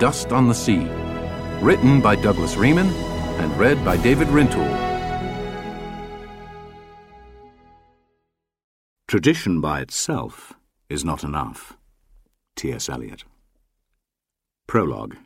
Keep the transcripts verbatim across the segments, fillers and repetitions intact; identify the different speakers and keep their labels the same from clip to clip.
Speaker 1: Dust on the Sea. Written by Douglas Riemann and read by David Rintoul.
Speaker 2: Tradition by itself is not enough. T S Eliot. Prologue.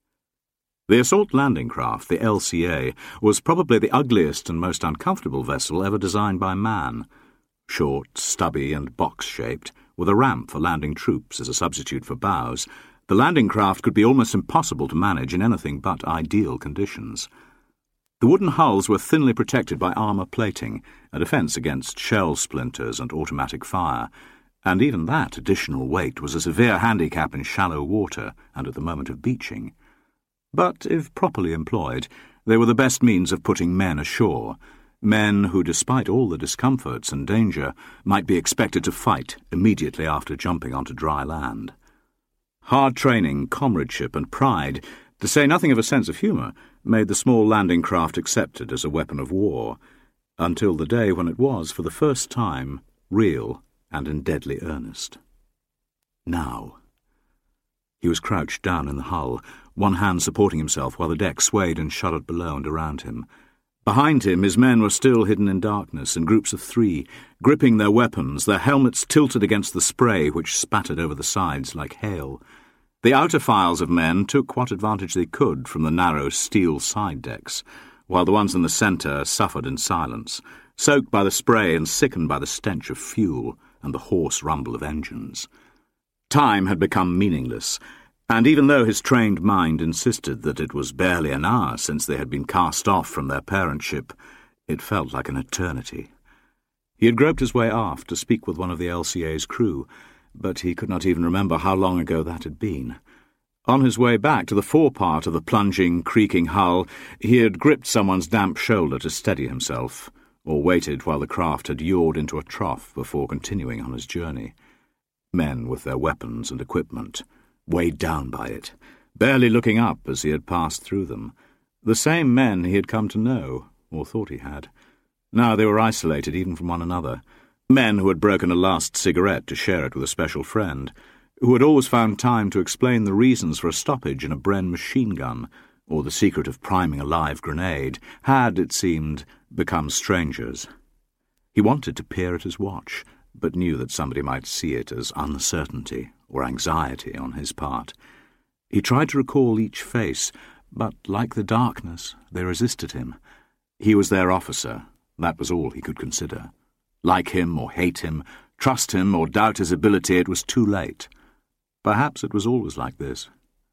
Speaker 2: The assault landing craft, the L C A, was probably the ugliest and most uncomfortable vessel ever designed by man. Short, stubby, and box-shaped, with a ramp for landing troops as a substitute for bows, the landing craft could be almost impossible to manage in anything but ideal conditions. The wooden hulls were thinly protected by armour plating, a defence against shell splinters and automatic fire, and even that additional weight was a severe handicap in shallow water and at the moment of beaching. But, if properly employed, they were the best means of putting men ashore, men who, despite all the discomforts and danger, might be expected to fight immediately after jumping onto dry land. Hard training, comradeship, and pride, to say nothing of a sense of humour, made the small landing craft accepted as a weapon of war, until the day when it was, for the first time, real and in deadly earnest. Now. He was crouched down in the hull, one hand supporting himself while the deck swayed and shuddered below and around him. Behind him his men were still hidden in darkness, in groups of three, gripping their weapons, their helmets tilted against the spray which spattered over the sides like hail. The outer files of men took what advantage they could from the narrow steel side decks, while the ones in the centre suffered in silence, soaked by the spray and sickened by the stench of fuel and the hoarse rumble of engines. Time had become meaningless, and even though his trained mind insisted that it was barely an hour since they had been cast off from their parent ship, it felt like an eternity. He had groped his way aft to speak with one of the L C A's crew, but he could not even remember how long ago that had been. On his way back to the forepart of the plunging, creaking hull, he had gripped someone's damp shoulder to steady himself, or waited while the craft had yawed into a trough before continuing on his journey. Men with their weapons and equipment, weighed down by it, barely looking up as he had passed through them. The same men he had come to know, or thought he had. Now they were isolated even from one another. Men who had broken a last cigarette to share it with a special friend, who had always found time to explain the reasons for a stoppage in a Bren machine gun, or the secret of priming a live grenade, had, it seemed, become strangers. He wanted to peer at his watch, but knew that somebody might see it as uncertainty or anxiety on his part. He tried to recall each face, but, like the darkness, they resisted him. He was their officer, that was all he could consider. Like him or hate him, trust him or doubt his ability, it was too late. Perhaps it was always like this.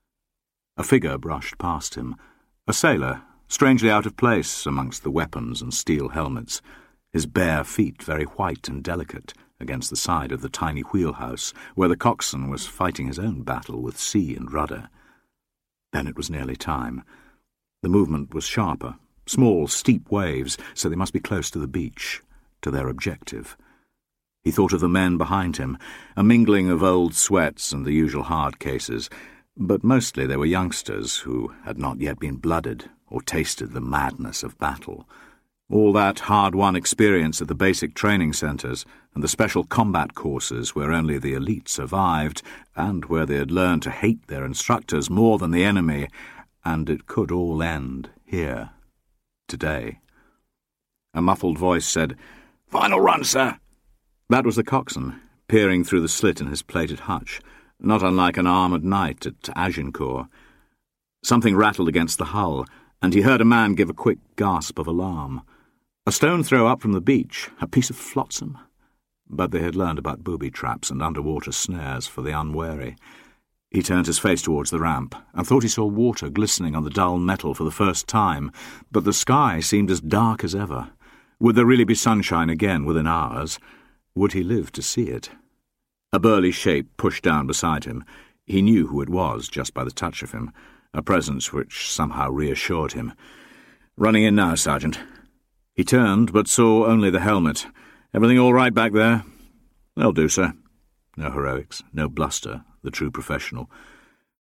Speaker 2: A figure brushed past him, a sailor, strangely out of place amongst the weapons and steel helmets, his bare feet very white and delicate against the side of the tiny wheelhouse where the coxswain was fighting his own battle with sea and rudder. Then it was nearly time. The movement was sharper, small, steep waves, so they must be close to the beach, to their objective. He thought of the men behind him, a mingling of old sweats and the usual hard cases, but mostly they were youngsters who had not yet been blooded or tasted the madness of battle. All that hard-won experience at the basic training centres and the special combat courses where only the elite survived, and where they had learned to hate their instructors more than the enemy, and it could all end here, today. A muffled voice said, "Final run, sir." That was the coxswain, peering through the slit in his plated hutch, not unlike an armoured knight at Agincourt. Something rattled against the hull, and he heard a man give a quick gasp of alarm. A stone throw up from the beach, a piece of flotsam. But they had learned about booby traps and underwater snares for the unwary. He turned his face towards the ramp, and thought he saw water glistening on the dull metal for the first time, but the sky seemed as dark as ever. Would there really be sunshine again within hours? Would he live to see it? A burly shape pushed down beside him. He knew who it was just by the touch of him, a presence which somehow reassured him. "Running in now, Sergeant." He turned, but saw only the helmet. "Everything all right back there?" "They'll do, sir." No heroics, no bluster, the true professional.